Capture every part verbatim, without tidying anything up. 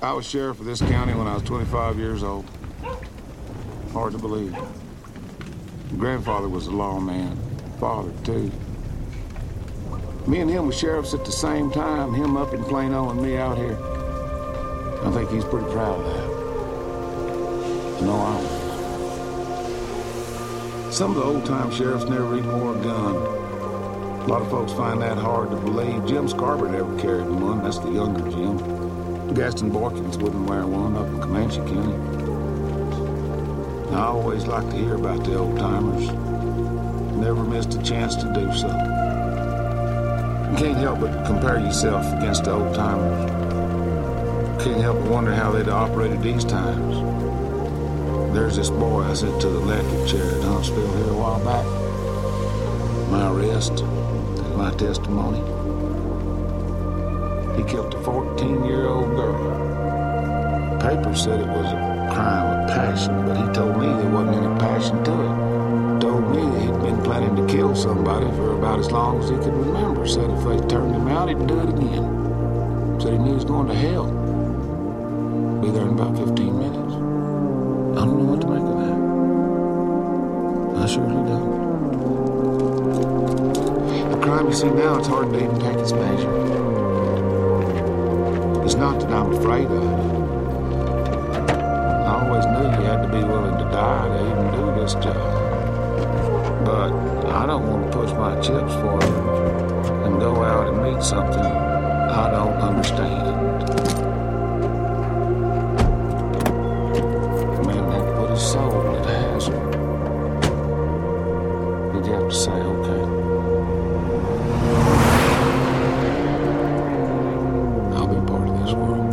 I was sheriff of this county when I was twenty-five years old. Hard to believe. Grandfather was a lawman. Father, too. Me and him were sheriffs at the same time, him up in Plano and me out here. I think he's pretty proud of that. No, I was. Some of the old-time sheriffs never even wore a gun. A lot of folks find that hard to believe. Jim Scarborough never carried one. That's the younger Jim. Gaston Borkins wouldn't wear one up in Comanche County. I always like to hear about the old-timers. Never missed a chance to do so. You can't help but compare yourself against the old-timers. Can't help but wonder how they'd operated these times. There's this boy I sent to the electric chair at Huntsville here a while back. My arrest, my testimony. He killed a fourteen-year-old girl. Papers said it was a crime of passion, but he told me there wasn't any passion to it. Told me that he'd been planning to kill somebody for about as long as he could remember. Said if they turned him out, he'd do it again. Said he knew he was going to hell. Be there in about fifteen minutes. I don't know what to make of that. I surely don't. The crime you see now, it's hard to even take its measure. It's not that I'm afraid of it. I always knew you had to be willing to die to even do this job. But I don't want to push my chips for it and go out and meet something I don't understand. A man had to put his soul at hazard. Did you have to say, okay? I'll be part of this world.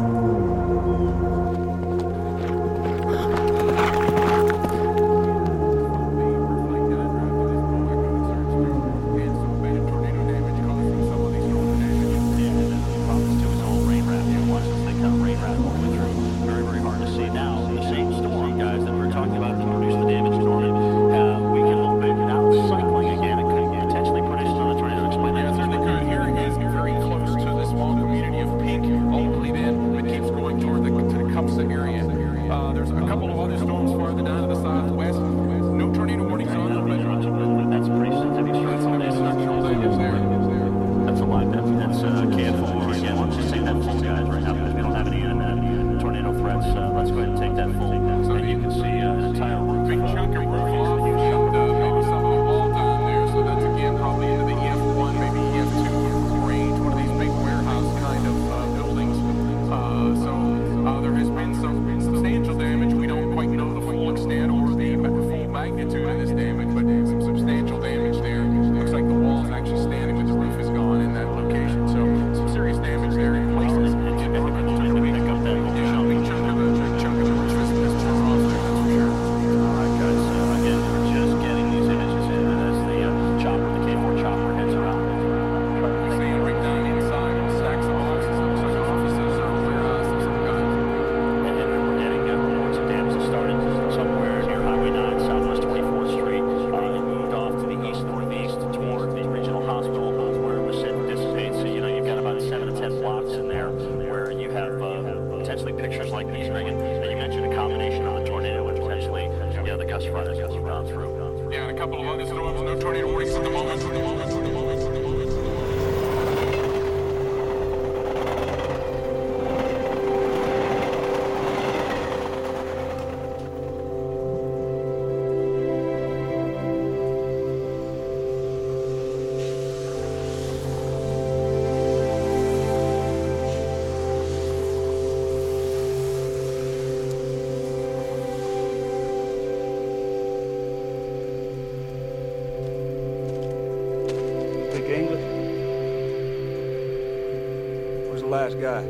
Last guy.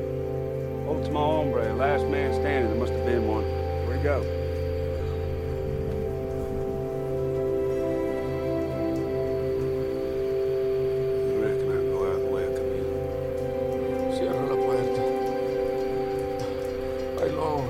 Ultimo hombre, last man standing. There must have been one. Where'd he go? I reckon I can go out of the way, Camilo. Cierra la puerta. Ay, Lord.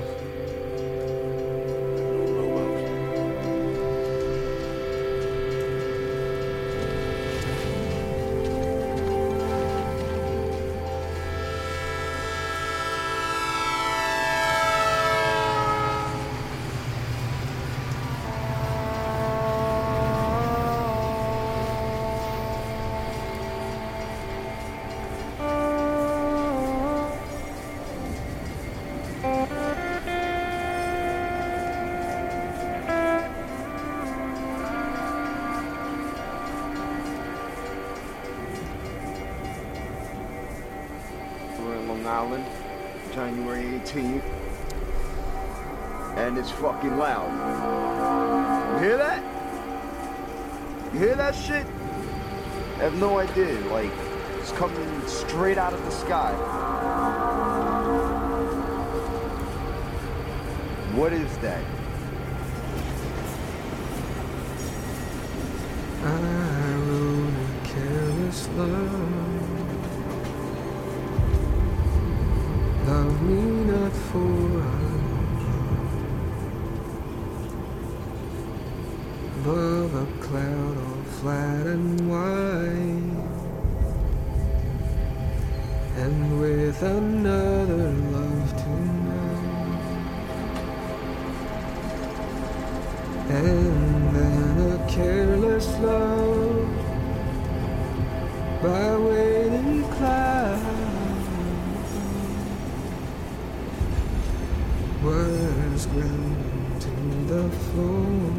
Island, January eighteenth. And it's fucking loud. You hear that? You hear that shit? I have no idea, like, it's coming straight out of the sky. What is that? I wrote a careless love. Love me not for above a cloud all flat and wide, and with another love tonight, and then a careless love by waiting clouds was ground to the floor.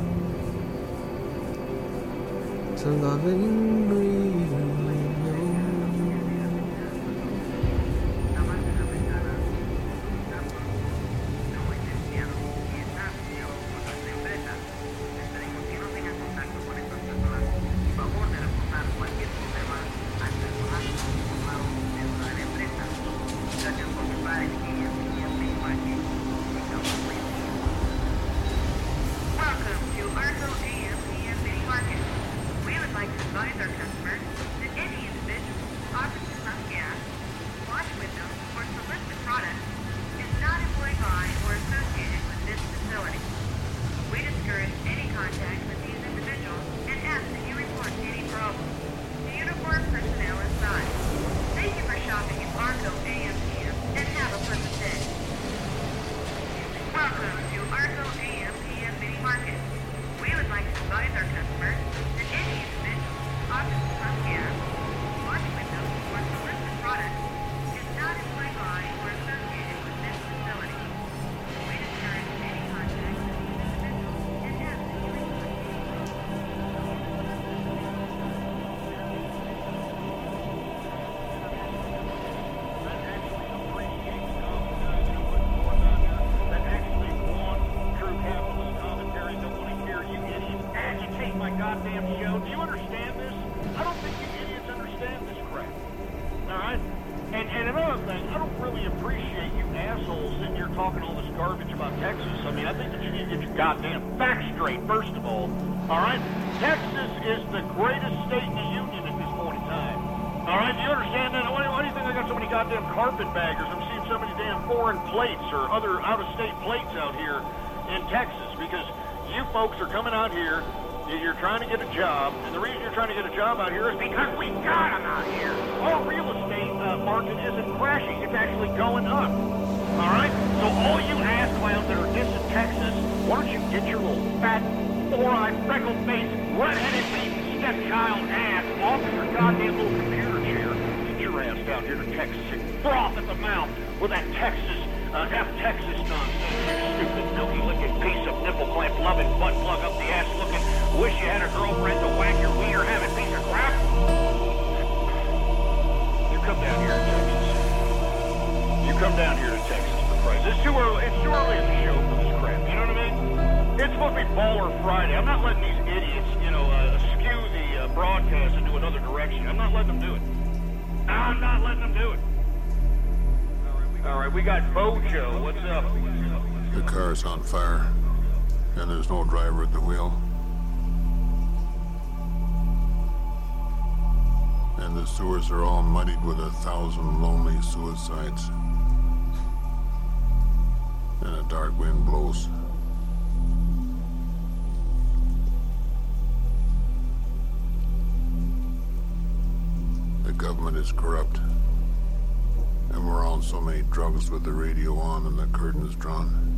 To loving breeze. Carpetbaggers. I'm seeing so many damn foreign plates or other out-of-state plates out here in Texas because you folks are coming out here, you're trying to get a job, and the reason you're trying to get a job out here is because we got them out here. Our real estate uh, market isn't crashing, it's actually going up. All right? So all you ass clowns that are dissing Texas, why don't you get your little fat, four-eyed, freckle-faced, red-headed, stepchild ass off of your goddamn little computer chair. Ass down here to Texas and froth at the mouth with that Texas, uh, F Texas nonsense. You stupid, milky-licking piece of nipple-clamp loving, butt plug up the ass looking, wish you had a girlfriend to whack your wiener having piece of crap. You come down here to Texas. You come down here to Texas, for Christ. It's too early, it's too early in the show for this crap, you know what I mean? It's supposed to be Baller Friday. I'm not letting these idiots, you know, uh, skew the uh, broadcast into another direction. I'm not letting them do it. I'm not letting them do it. All right, we got Bojo. What's up? The car's on fire, and there's no driver at the wheel. And the sewers are all muddied with a thousand lonely suicides. And a dark wind blows. The government is corrupt, and we're on so many drugs with the radio on and the curtains drawn.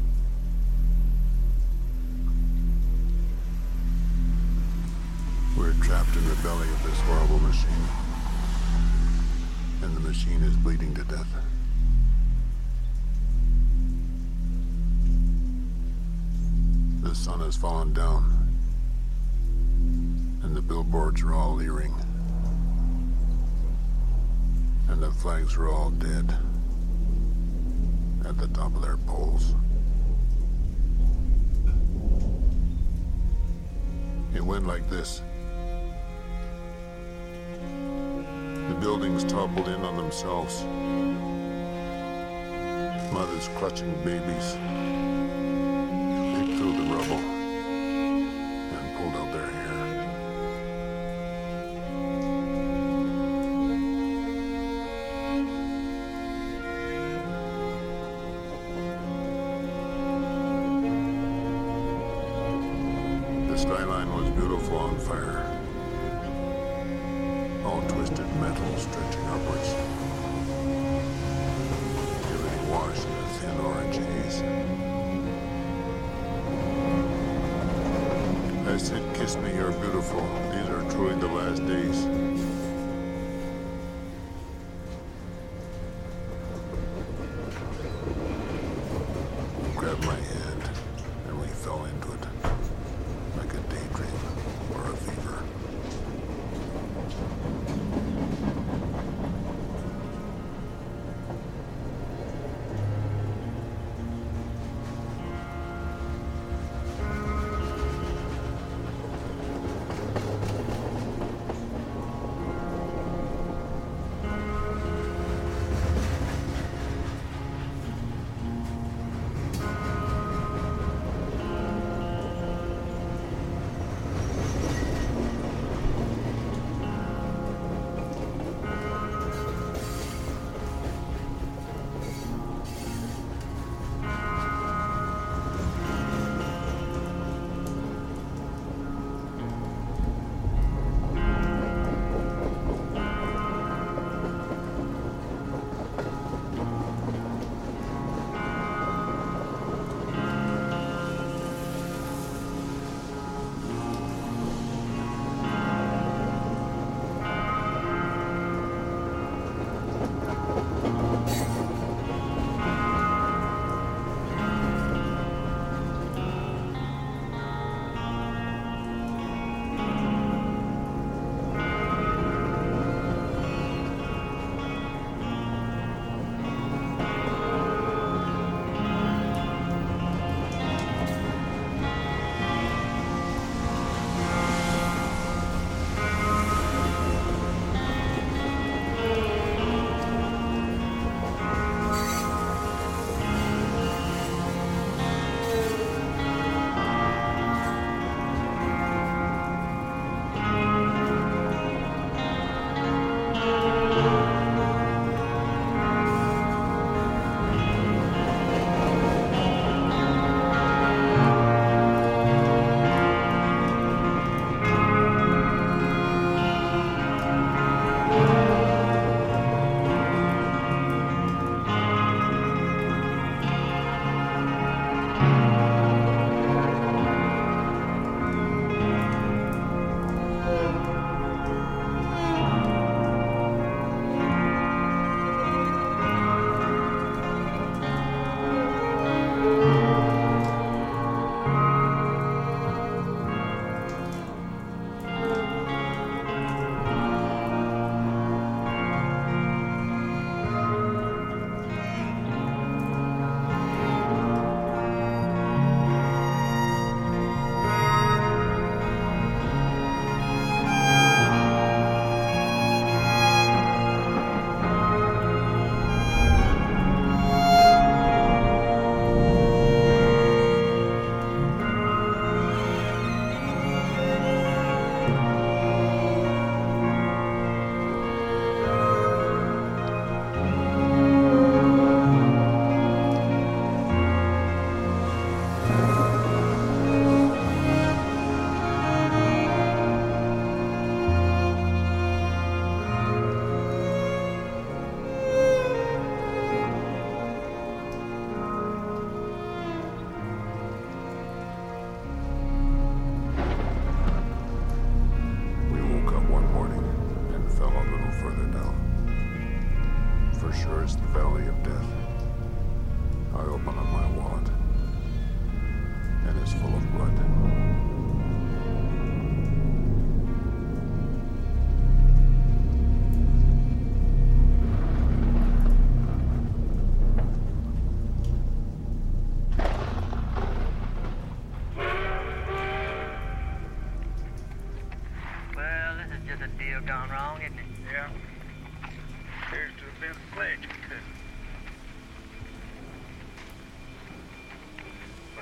We're trapped in the belly of this horrible machine, and the machine is bleeding to death. The sun has fallen down, and the billboards are all leering. And the flags were all dead. At the top of their poles. It went like this. The buildings toppled in on themselves. Mothers clutching babies picked through the rubble and pulled out their hair. The skyline was beautiful on fire. All twisted metal stretching upwards. Everything washed in a thin orange haze. I said, kiss me, you're beautiful. These are truly the last days. Grabbed my hand, and we fell into it. Like a daydream or a fever.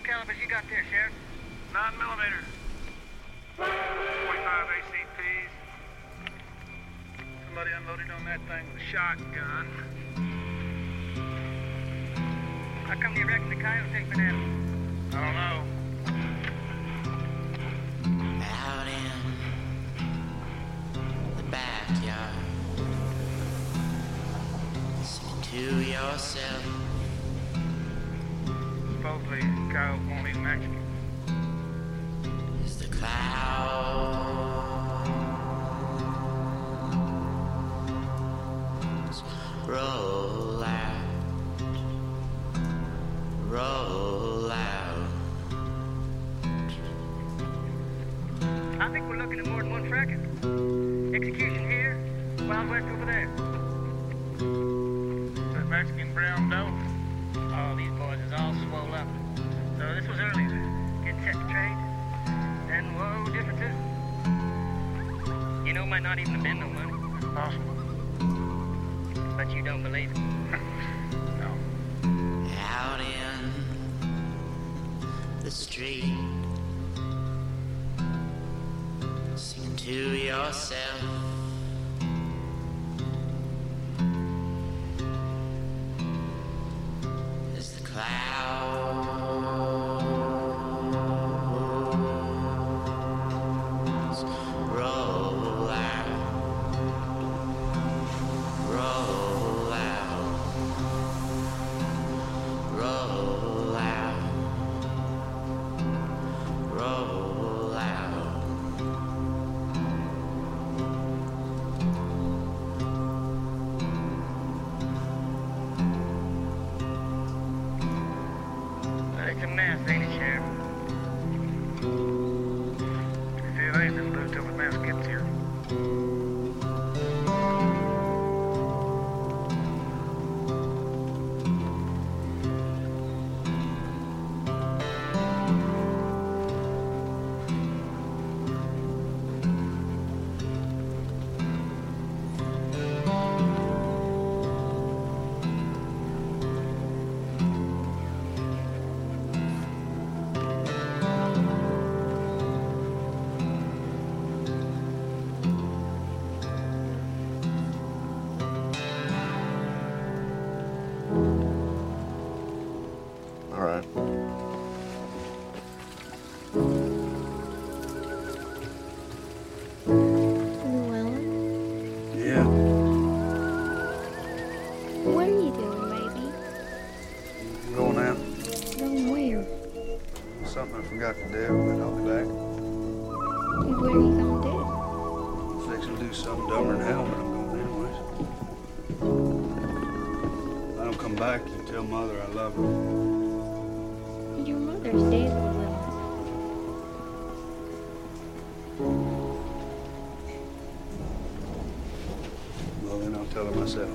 calibers you got there, Sheriff? Nine millimeter. forty-five A C Ps. Somebody unloaded on that thing with a shotgun. How come you reckon the coyotes ain't been at 'em? I don't know. Out in the backyard, sing to yourself. Supposedly, coyotes won't eat Mexican. As the clouds roll out, roll out. I think we're looking at more than one fracking. Execution here, Wild West over there. Is that Mexican brown dough? Oh, these boys is all swole up. So this was earlier. Getting set to trade. Then, whoa, differences. You know, might not even have been no money. Possible. But you don't believe it. No. Out in the street, singing to yourself. As the clouds roll out, roll out, roll out, roll out. Well, it's a mess, ain't it, Sheriff? If it ain't, then blue till the mess gets here. All right. Llewellyn, Yeah. what are you doing, baby? I'm going out. Going where? Something I forgot to do, but I'll be back. What are you gonna do? Fixing to do something dumber than hell, but I'm going anyways. If I don't come back, you tell Mother I love her. Your mother's dead, Llewellyn. Well, then I'll tell her myself.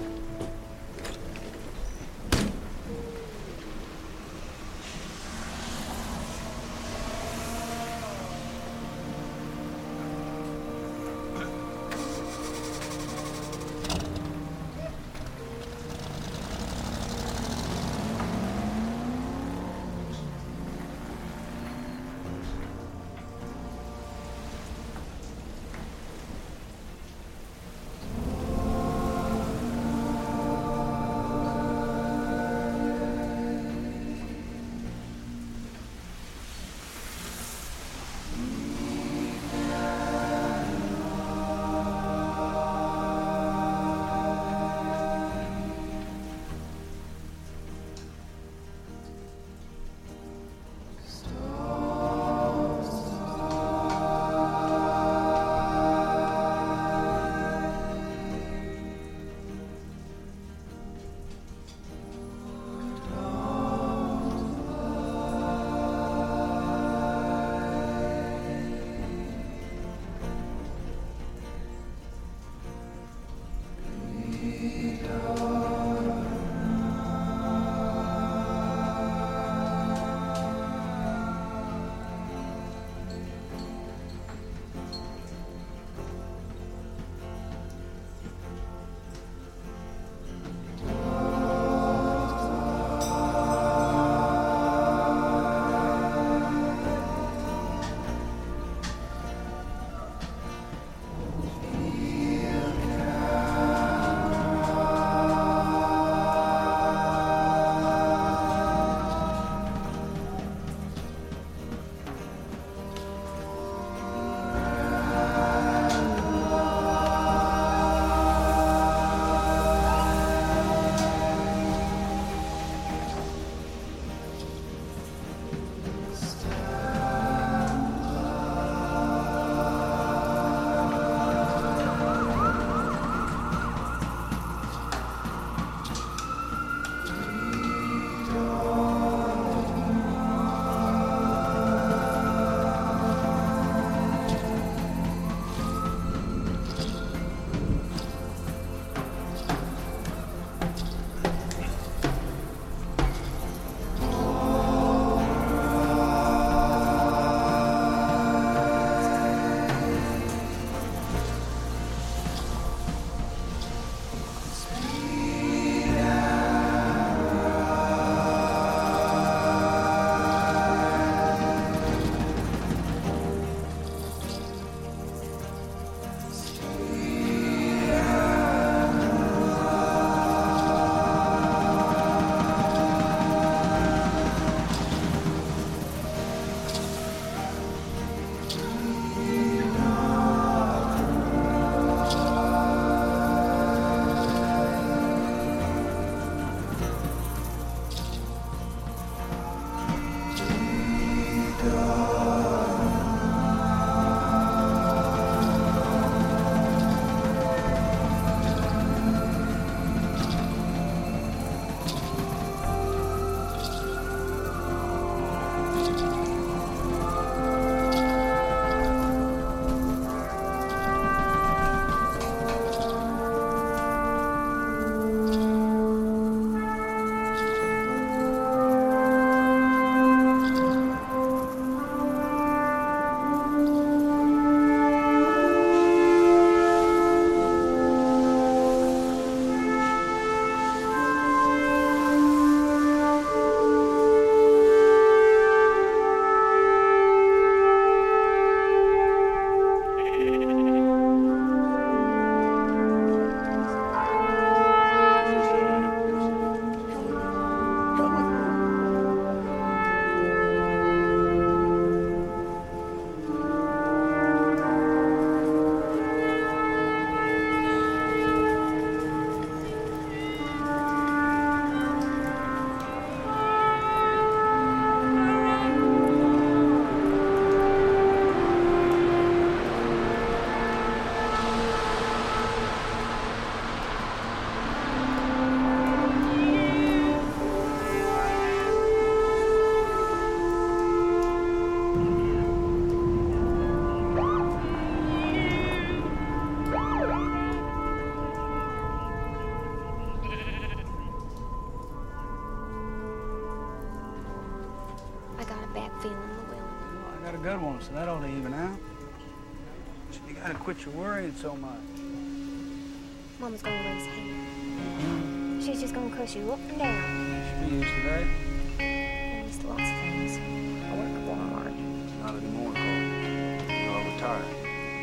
back feeling, Llewellyn. Well, I got a good one, so that ought to even out. You gotta quit your worrying so much. Mama's gonna raise hell. She's just gonna cuss you up and down. She used to that. I'm used to lots of things. I work at Walmart. Not anymore, Carl. You're retired.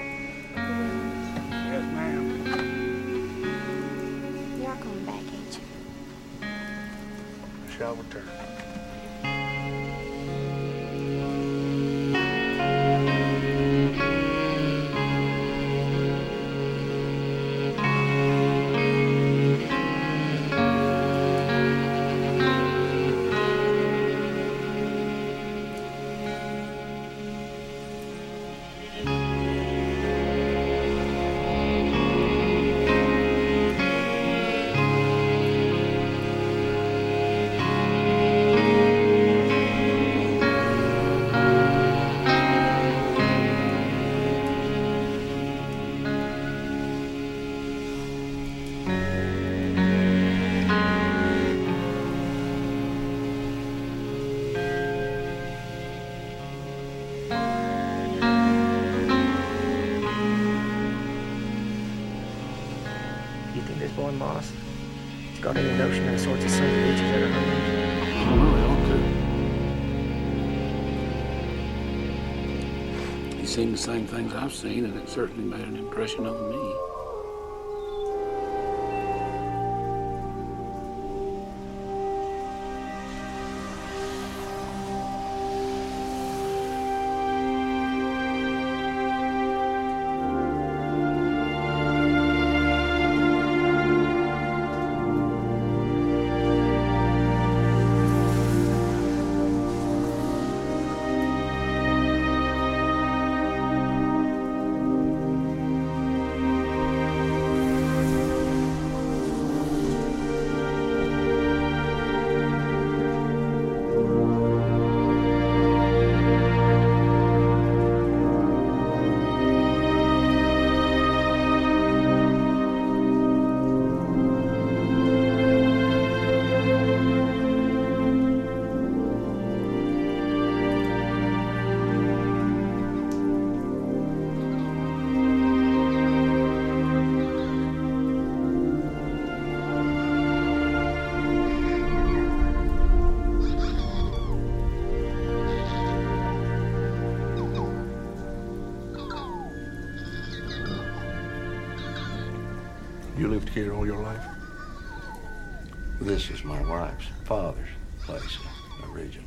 Yes, ma'am. You are coming back, ain't you? I shall return. You think this boy Moss has got any notion of the sorts of sons of bitches that are hurting? I don't know, they ought to. He's seen the same things I've seen, and it certainly made an impression on me. You lived here all your life? This is my wife's father's place originally.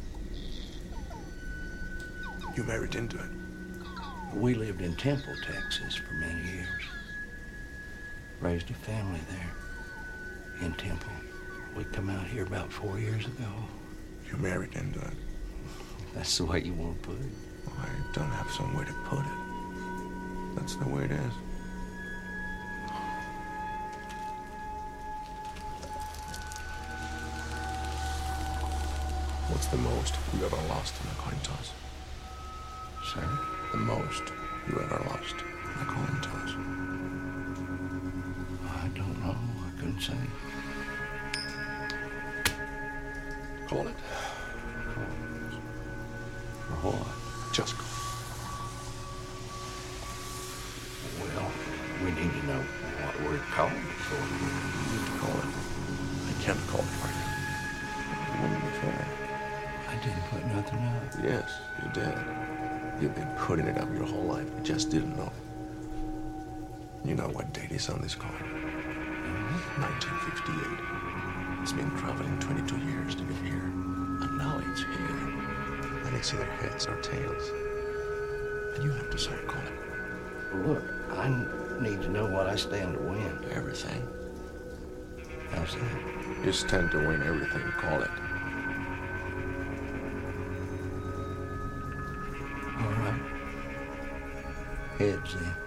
You married into it? We lived in Temple, Texas for many years. Raised a family there in Temple. We come out here about four years ago. You married into it? That's the way you want to put it. Well, I don't have some way to put it. That's the way it is. What's the most you ever lost in a coin toss? Sir? The most you ever lost in a coin toss? I don't know. I couldn't say. Call it. For what? Just call it. Well, we need to know what we're calling it for. You need to call it. I can't call it for you. It wouldn't be fair. I didn't put nothing up. Yes, you did. You've been putting it up your whole life. You just didn't know. You know what date is on this coin? Mm-hmm. nineteen fifty-eight. It's been traveling twenty-two years to get here. And now it's here. And it's either heads or tails. And you have to circle it. Look, I need to know what I stand to win. Everything. How's that? You stand to win everything. Call it. All right. Heads, then.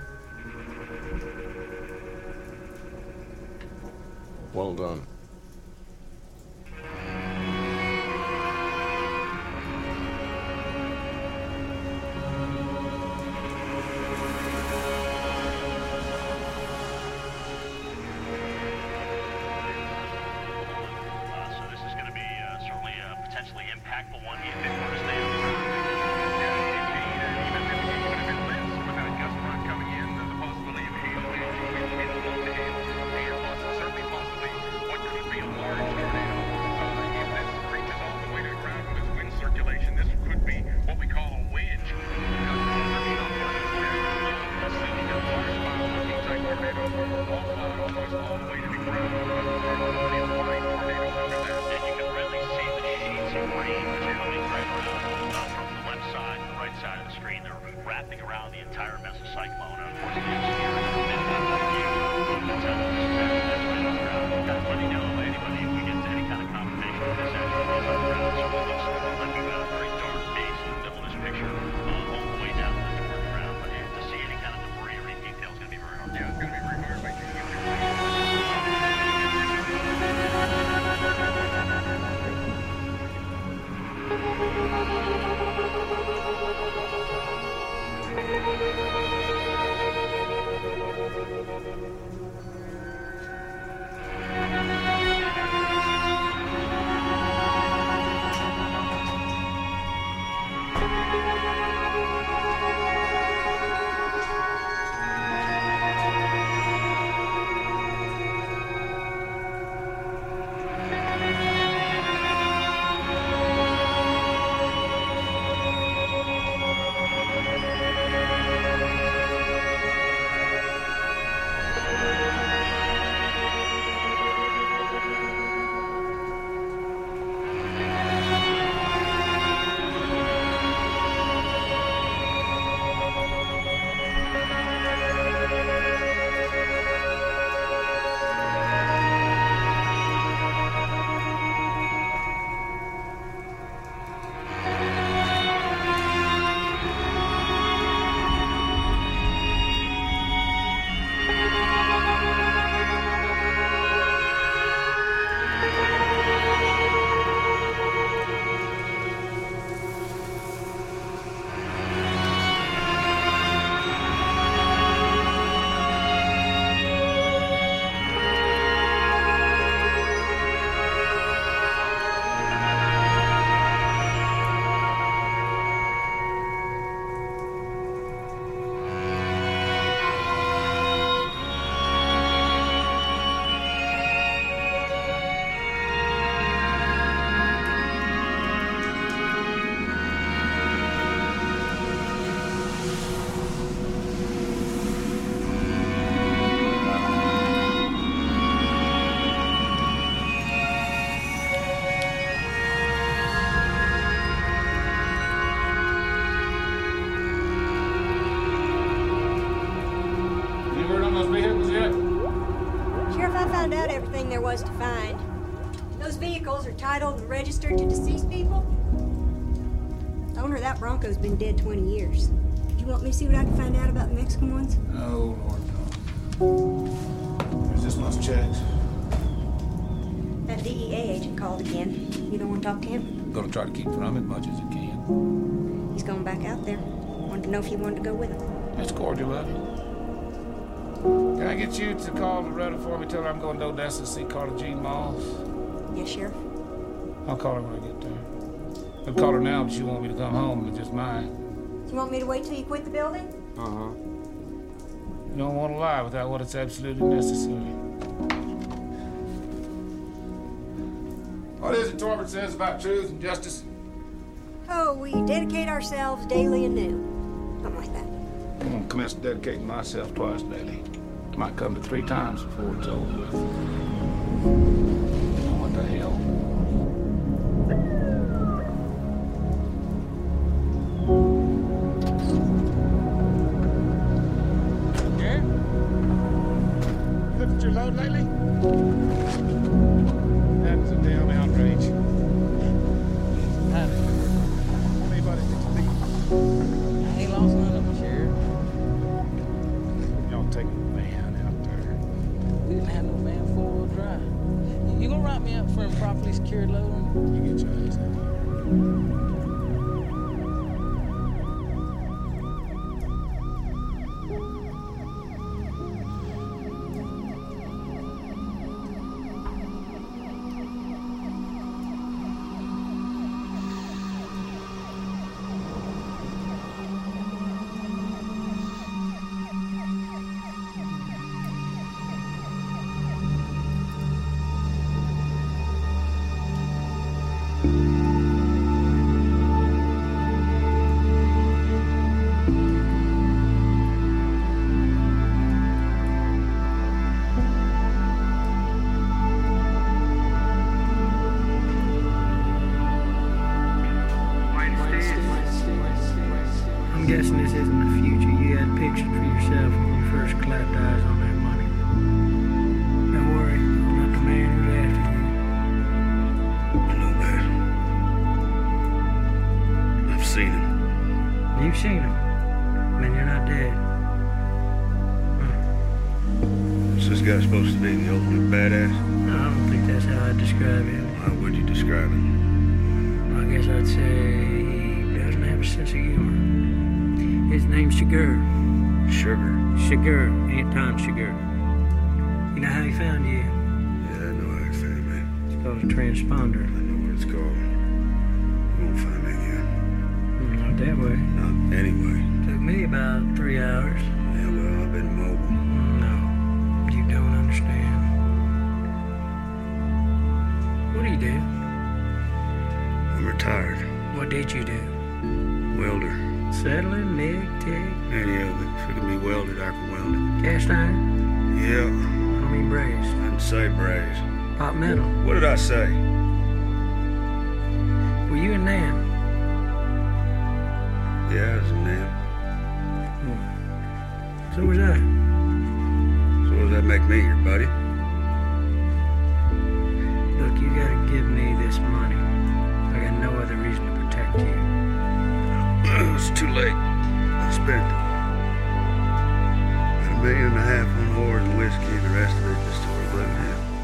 Well done. So this is going to be uh, certainly a potentially impactful one. screen, which are coming right around uh, from the left side, the right side of the screen. They're wrapping around the entire mesocyclone. Unfortunately, it's here in the middle of the view. You can tell this is actually that's right on the ground. Guys, let me know if anybody, if we get to any kind of confirmation of this actually is on the ground. So it looks like we've got a very dark base in the middle of this picture, uh, all the way down to the ground. But yeah, to see any kind of debris or any detail is going to be very hard. Yeah, it's going to be very hard. Make sure you get There was to find. Those vehicles are titled and registered to deceased people. The owner of that Bronco's been dead twenty years. Do you want me to see what I can find out about the Mexican ones? Oh, Lord, no. There's this much checks. That D E A agent called again. You don't want to talk to him? I'm gonna try to keep from him as much as I can. He's going back out there. Wanted to know if you wanted to go with him. That's cordial of you. Can I get you to call Loretta for me? Tell her I'm going to Odessa to see Carla Jean Moss. Yes, Sheriff. I'll call her when I get there. I'll call her now, but she won't me to come home. It's just mine. Do you want me to wait till you quit the building? Uh-huh. You don't want to lie without what is absolutely necessary. What is it Torbert says about truth and justice? Oh, we dedicate ourselves daily anew. Something like that. I'm going to commence dedicating myself twice daily. Might come to three times before it's over with. What the hell? Yeah? You looked at your load lately? That was a damn outrage. Anybody needs to leave. I ain't lost none of them, Sheriff. Y'all take a van out there. We didn't have no van four-wheel drive. I'm guessing this isn't the future you had pictured for yourself when you first clapped eyes on that money. Don't worry, I'm not the man who's after you. I know that. I've seen him. You've seen him. Man, you're not dead. What's this guy supposed to be, the ultimate badass? No, I don't think that's how I'd describe him. How would you describe him? I guess I'd say he doesn't have a sense of humor. His name's Sugar. Sugar? Sugar. Anton Sugar. You know how he found you? Yeah, I know how he found me. It's called a transponder. I know what it's called. You won't find me again. Not that way. Not anyway. Took me about three hours. Yeah, well, I've been mobile. No, you don't understand. What do you do? I'm retired. What did you do? Welder. Settling, MIG, TIG? Any of it. If it can be welded, I can weld it. Cast iron? Yeah. I mean braze. I didn't say braze. Hot metal? What did I say? Were you in Nam? Yeah, I was in Nam. Hmm. So was I. So what does that make me, your buddy? Look, you gotta give me this money. I got no other reason to protect you. It's too late. I spent about a million and a half on whores and whiskey, and the rest of it just over blue now.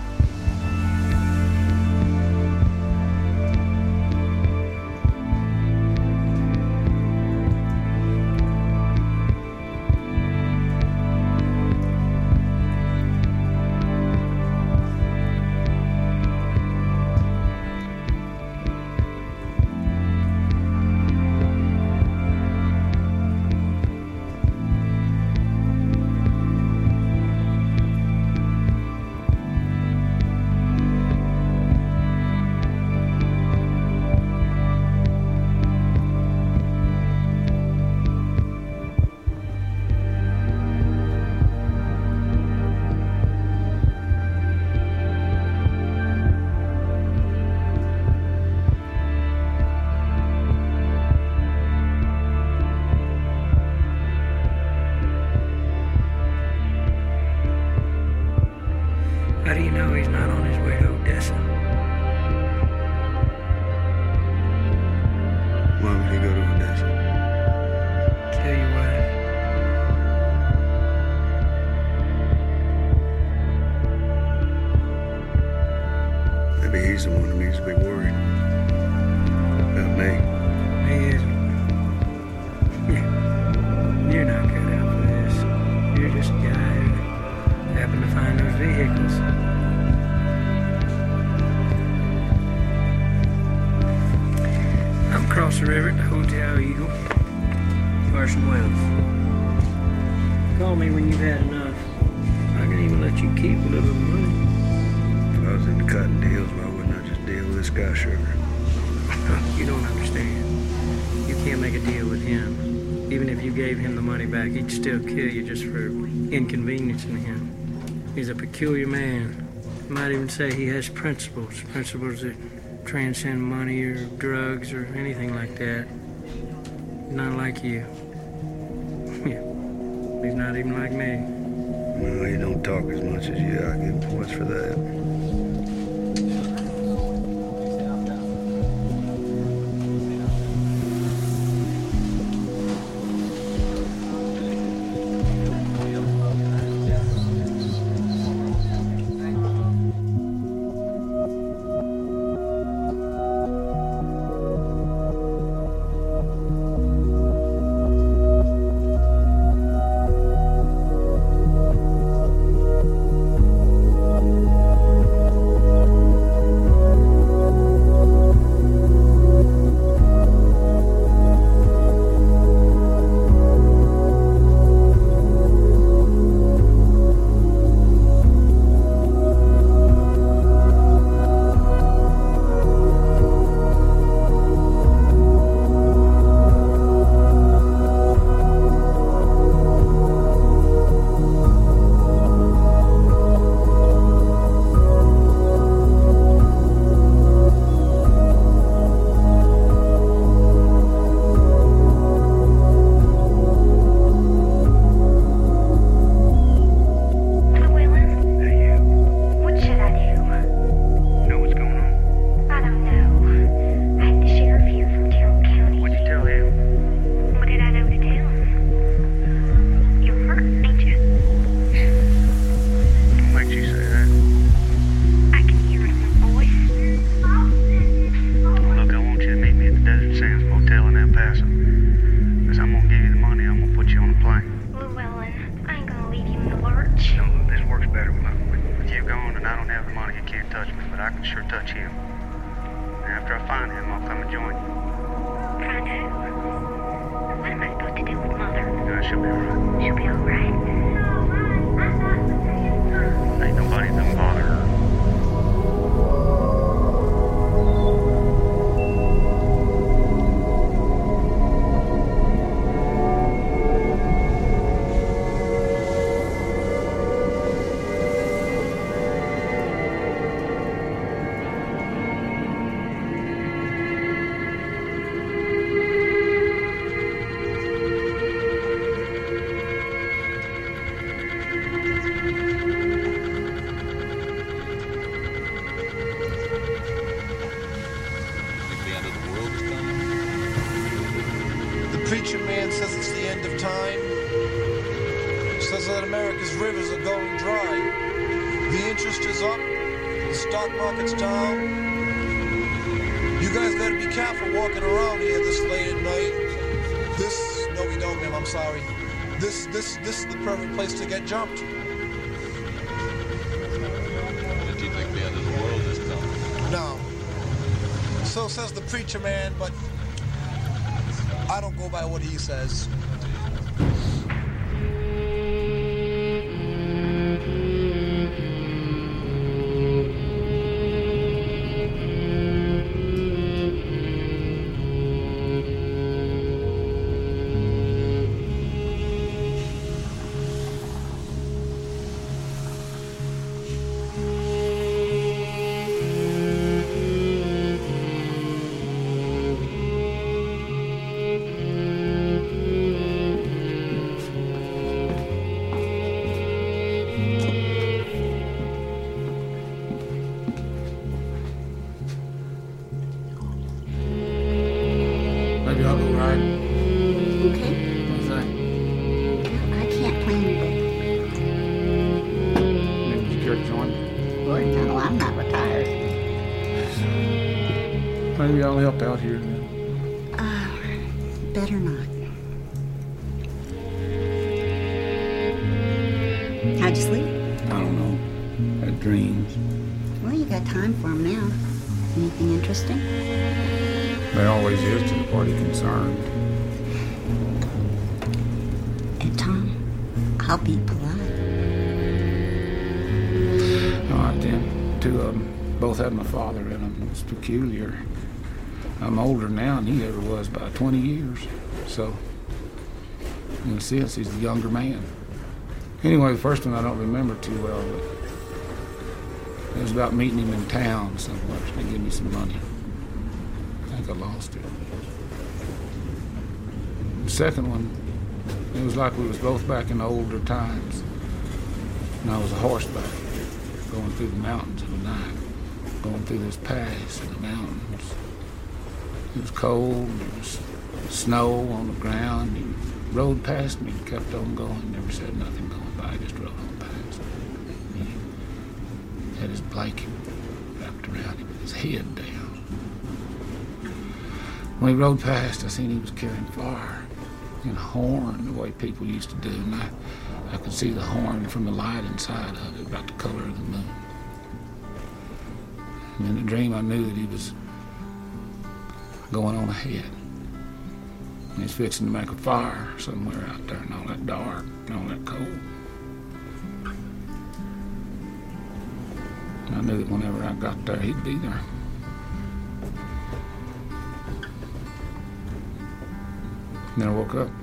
How do you know he's not on his way to Odessa? Why would he go to Odessa? Kill your wife. Maybe he's the one who needs to be worried about me. He isn't. Yeah. You're not cut out for this. You're just a guy who happened to find those vehicles. I'm across the river at the Hotel Eagle. Carson Wells. Call me when you've had enough. I can even let you keep a little of the money. If I was into cutting deals, why wouldn't I just deal with this guy, Sugar? You don't understand. You can't make a deal with him. Even if you gave him the money back, he'd still kill you just for inconveniencing him. He's a peculiar man. I might even say he has principles. Principles that transcend money or drugs or anything like that. Not like you. Yeah. He's not even like me. Well, he don't talk as much as you. I give him points for that. touch him. And after I find him, I'll come and join you. Find who? What am I supposed to do with Mother? No, she'll be alright. She'll be alright. Ain't nobody that bother her. Preacher man says it's the end of time. Says that America's rivers are going dry. The interest is up. The stock market's down. You guys gotta be careful walking around here this late at night. This, no we don't, ma'am, I'm sorry. This, this, this is the perfect place to get jumped. Did you think the end of the world is coming? No. So says the preacher man, but I don't go by what he says. Maybe I'll go riding. Okay. What's that? I can't plan today. Maybe you care to join me? Lord, no, I'm not retired. Maybe I'll help out here then. Uh, better not. How'd you sleep? I don't know. Had dreams. Well, you got time for them now. Anything interesting? There always is to the party concerned. And Tom, I'll be polite. All right, then. Two of them. Both had my father in them. It's peculiar. I'm older now than he ever was by twenty years. So, in a sense, he's the younger man. Anyway, the first one I don't remember too well, but it was about meeting him in town somewhere. They gave me some money. I think I lost it. The second one, it was like we was both back in the older times. And I was a horseback, going through the mountains in the night, going through this pass in the mountains. It was cold, there was snow on the ground. He rode past me, kept on going, never said nothing going by, just rode on past. He had his blanket wrapped around him with his head down. When he rode past, I seen he was carrying fire and a horn, the way people used to do, and I, I could see the horn from the light inside of it, about the color of the moon. And in the dream, I knew that he was going on ahead. And he's fixing to make a fire somewhere out there in all that dark and all that cold. And I knew that whenever I got there, he'd be there. And then I woke up.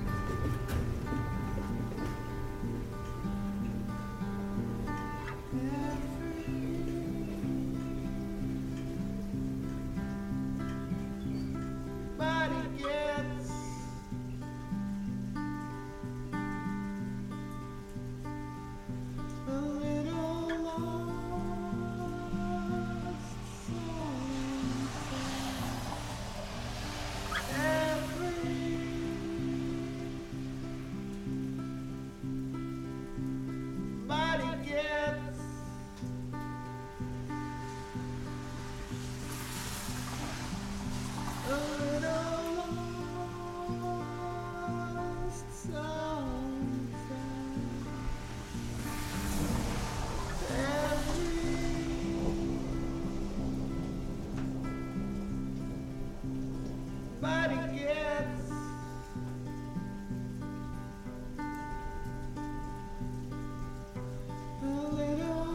everybody gets. A little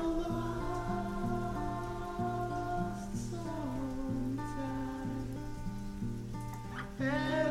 lost sometimes.